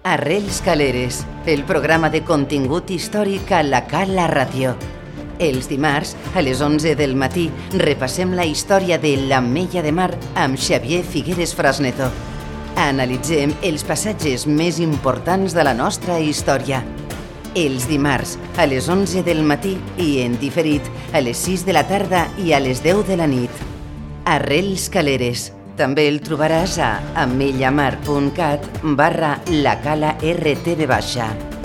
Arrels Caleres, el programa de contingut històric a la Cala Ràdio. Els dimarts, a les 11 del matí, repassem la història de l'Ametlla de Mar amb Xavier Figueres Frasnedo. Analitzem els passatges més importants de la nostra història. Els dimarts, a les 11 del matí i en diferit, a les 6 de la tarda i a les 10 de la nit. Arrels Caleres. També el trobaràs a ametllamar.cat/lacala-rtv baixa.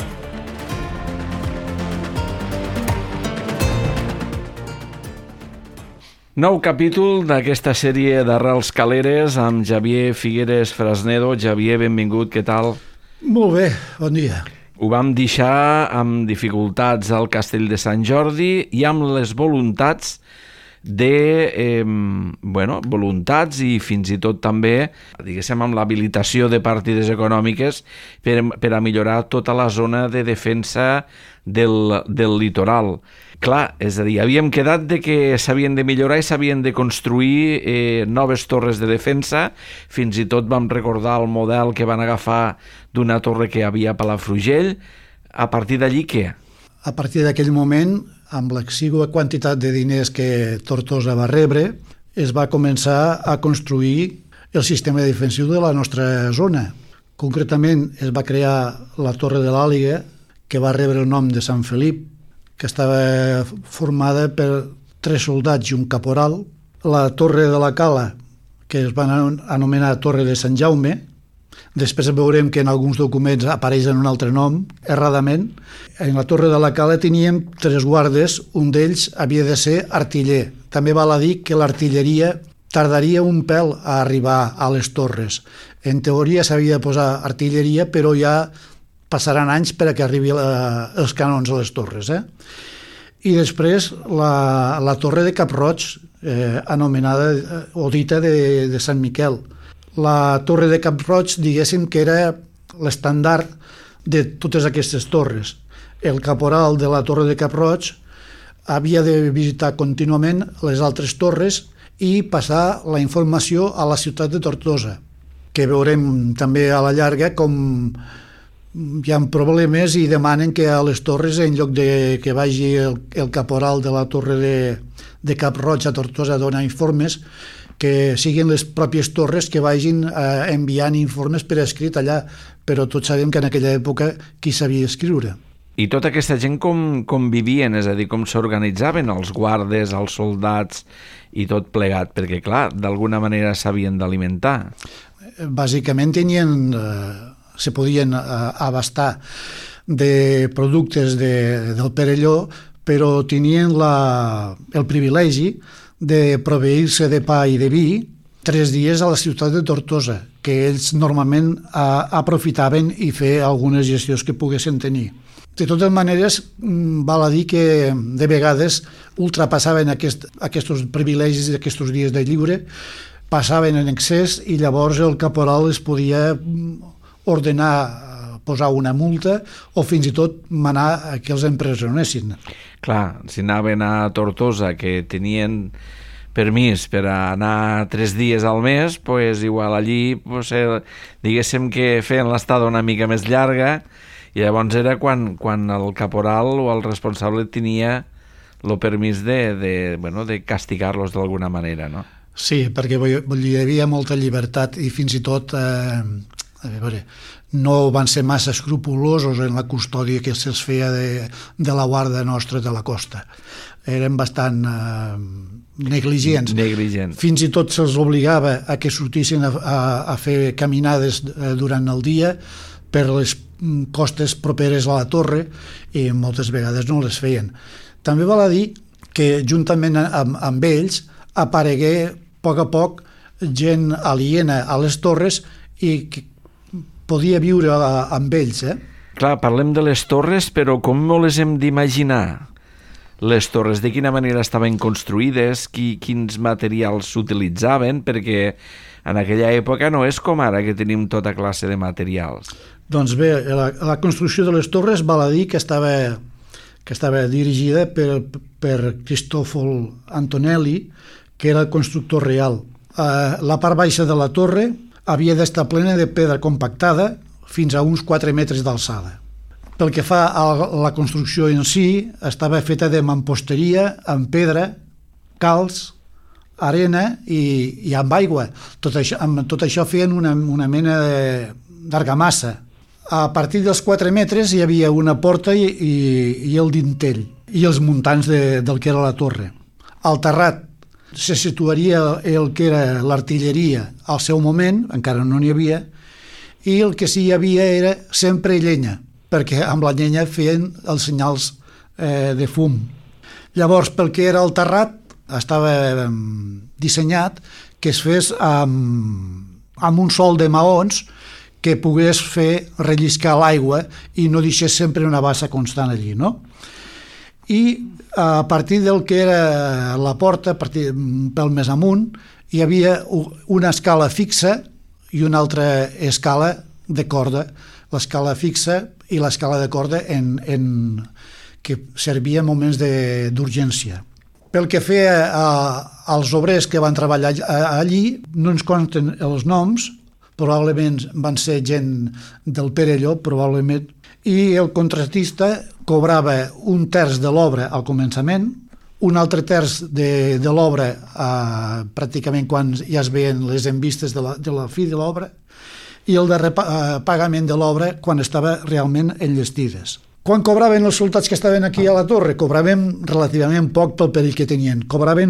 Nou capítol d'aquesta sèrie d'Arrels Caleres amb Xavier Figueres Frasnedo. Xavier, benvingut, què tal? Molt bé, bon dia. Ho vam deixar amb dificultats al Castell de Sant Jordi i amb les voluntats voluntats i fins i tot també, diguéssim, amb l'habilitació de partides econòmiques per a millorar tota la zona de defensa del litoral. Clar, és a dir, havíem quedat de que s'havien de millorar i s'havien de construir noves torres de defensa. Fins i tot vam recordar el model que van agafar d'una torre que hi havia a Palafrugell. A partir d'allí, què? A partir d'aquell moment, amb l'exigua quantitat de diners que Tortosa va rebre, es va començar a construir el sistema defensiu de la nostra zona. Concretament, es va crear la Torre de l'Àliga, que va rebre el nom de Sant Felip, que estava formada per 3 soldats i un caporal. La Torre de la Cala, que es va anomenar Torre de Sant Jaume. Després veurem que en alguns documents apareix en un altre nom, erradament. En la Torre de la Cala teníem 3 guardes, un d'ells havia de ser artiller. També val a dir que l'artilleria tardaria un pèl a arribar a les torres. En teoria s'havia de posar artilleria, però ja passaran anys perquè arribi els canons a les torres. I després la Torre de Cap-roig, anomenada o dita de Sant Miquel. La Torre de Cap-roig, diguéssim que era l'estandard de totes aquestes torres. El caporal de la Torre de Cap-roig havia de visitar contínuament les altres torres i passar la informació a la ciutat de Tortosa, que veurem també a la llarga com hi ha problemes i demanen que a les torres, en lloc de que vagi el caporal de la Torre de Cap-roig a Tortosa a donar informes, que siguin les pròpies torres que vagin enviant informes per escrit allà, però tots sabem que en aquella època qui sabia escriure. I tota aquesta gent com vivien, és a dir, com s'organitzaven els guardes, els soldats i tot plegat, perquè clar, d'alguna manera s'havien d'alimentar. Bàsicament se podien abastar de productes del Perelló, però tenien el privilegi de proveir-se de pa i de vi 3 dies a la ciutat de Tortosa, que ells normalment aprofitaven i fer algunes gestions que poguessin tenir. De totes maneres, val a dir que de vegades ultrapassaven aquests privilegis d'aquests dies de lliure, passaven en excés i llavors el caporal es podia ordenar posar una multa o fins i tot manar que els empresonessin. Clar, si anaven a Tortosa, que tenien permís per anar 3 dies al mes, pues igual allí diguéssim que feien l'estada una mica més llarga i llavors era quan el caporal o el responsable tenia el permís de castigar-los d'alguna manera, no? Sí, perquè hi havia molta llibertat i fins i tot no van ser massa escrupulosos en la custòdia que se'ls feia de la guarda nostra de la costa. Eren bastant negligents. Fins i tot se'ls obligava a que sortissin a fer caminades durant el dia per les costes properes a la torre i moltes vegades no les feien. També val a dir que juntament amb ells aparegué a poc gent aliena a les torres i que podia viure amb ells. Clar, parlem de les torres, però com no les hem d'imaginar? Les torres, de quina manera estaven construïdes, quins materials s'utilitzaven, perquè en aquella època no és com ara que tenim tota classe de materials. Doncs bé, la construcció de les torres val a dir que estava dirigida per Cristòfol Antonelli, que era el constructor real. La part baixa de la torre havia d'estar plena de pedra compactada, fins a uns 4 metres d'alçada. Pel que fa a la construcció en si, estava feta de mamposteria, amb pedra, calç, arena i amb aigua. Amb tot això feien una mena d'argamassa. A partir dels 4 metres hi havia una porta i el dintell i els muntants del que era la torre. Al terrat se situaria el que era l'artilleria al seu moment, encara no n'hi havia, i el que sí hi havia era sempre llenya, perquè amb la llenya feien els senyals de fum. Llavors, pel que era el terrat, estava dissenyat que es fes amb un sol de maons que pogués fer relliscar l'aigua i no deixés sempre una bassa constant allí, no? I a partir del que era la porta, un pèl més amunt, hi havia una escala fixa i una altra escala de corda, l'escala fixa i l'escala de corda que servia en moments d'urgència. Pel que feia als obrers que van treballar allí, no ens consten els noms, probablement van ser gent del Perelló, probablement, i el contratista cobrava un terç de l'obra al començament, un altre terç de l'obra pràcticament quan ja es veien les envistes de la fi de l'obra, i el darrer pagament de l'obra quan estava realment enllestides. Quan cobraven els soldats que estaven aquí a la torre? Cobraven relativament poc pel perill que tenien. Cobraven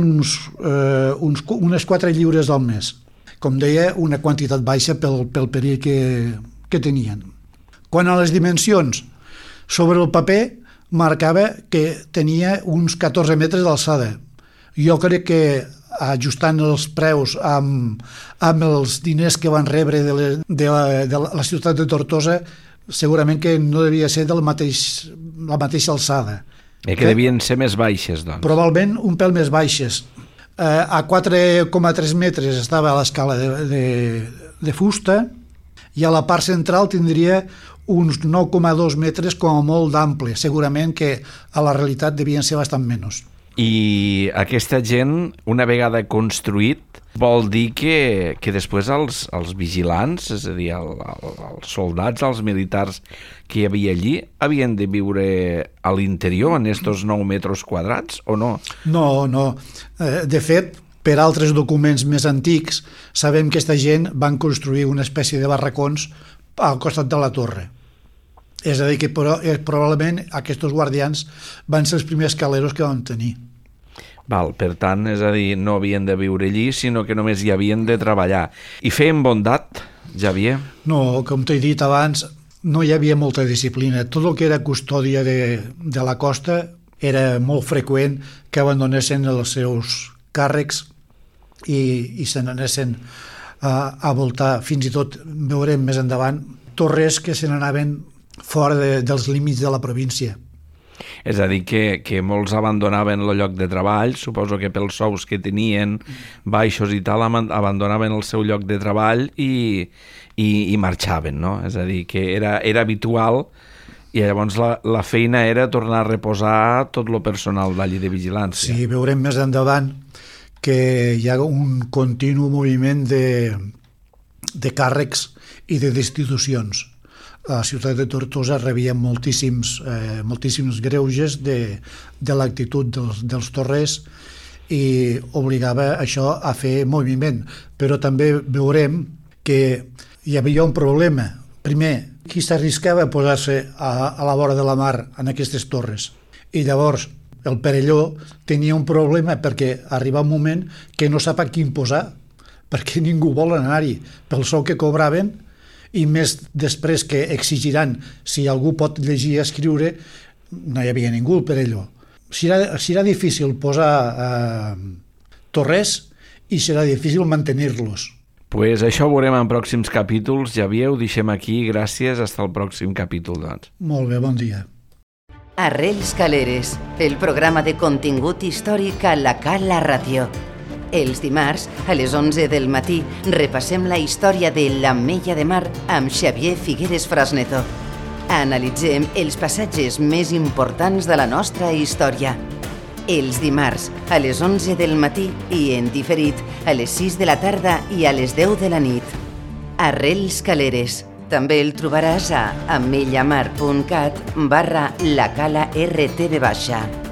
unes 4 lliures al mes. Com deia, una quantitat baixa pel perill que tenien. Quant a les dimensions, sobre el paper marcava que tenia uns 14 metres d'alçada. Jo crec que ajustant els preus amb els diners que van rebre de la ciutat de Tortosa, segurament que no devia ser la mateixa alçada. Que devien ser més baixes, doncs. Probablement un pèl més baixes. A 4,3 metres estava l'escala de fusta i a la part central tindria uns 9,2 metres com a molt d'ample. Segurament que a la realitat devien ser bastant menys. I aquesta gent, una vegada construït, vol dir que després els vigilants, és a dir, els soldats, els militars que hi havia allí, havien de viure a l'interior, en estos 9 metres quadrats, o no? No. De fet, per altres documents més antics, sabem que aquesta gent van construir una espècie de barracons al costat de la torre. És a dir, que probablement aquests guardians van ser els primers caleros que van tenir. Per tant, és a dir, no havien de viure allí, sinó que només hi havien de treballar. I feien bondat, Xavier? No, com t'he dit abans, no hi havia molta disciplina. Tot el que era custòdia de la costa era molt freqüent que abandonessin els seus càrrecs i se n'anessin a voltar. Fins i tot veurem més endavant torres que se n'anaven fora dels límits de la província. És a dir, que molts abandonaven el lloc de treball, suposo que pels sous que tenien baixos i tal, abandonaven el seu lloc de treball i marxaven, no? És a dir, que era habitual i llavors la feina era tornar a reposar tot el personal d'allí de vigilància. Sí, veurem més endavant que hi ha un continu moviment de càrrecs i de destitucions. A la ciutat de Tortosa rebien moltíssims greuges de l'actitud dels torrers i obligava això a fer moviment. Però també veurem que hi havia un problema. Primer, qui s'arriscava a posar-se a la vora de la mar en aquestes torres? I llavors el Perelló tenia un problema perquè arriba un moment que no sap a quin posar, perquè ningú vol anar-hi pel sou que cobraven, i més després que exigiran si algú pot llegir i escriure, no hi havia ningú al Perelló. Serà difícil posar torres i serà difícil mantenir-los. Pues això ho veurem en pròxims capítols. Xavier, ho deixem aquí. Gràcies. Hasta el pròxim capítol, doncs. Molt bé, bon dia. Arrels Caleres, el programa de contingut històric a la Cala Ràdio. Els dimarts, a les 11 del matí, repassem la història de l'Ametlla de Mar amb Xavier Figueres Frasneto. Analitzem els passatges més importants de la nostra història. Els dimarts, a les 11 del matí i en diferit a les 6 de la tarda i a les 10 de la nit. Arrels Caleres, També el trobaràs a amellamar.cat/lacala RTV baixa.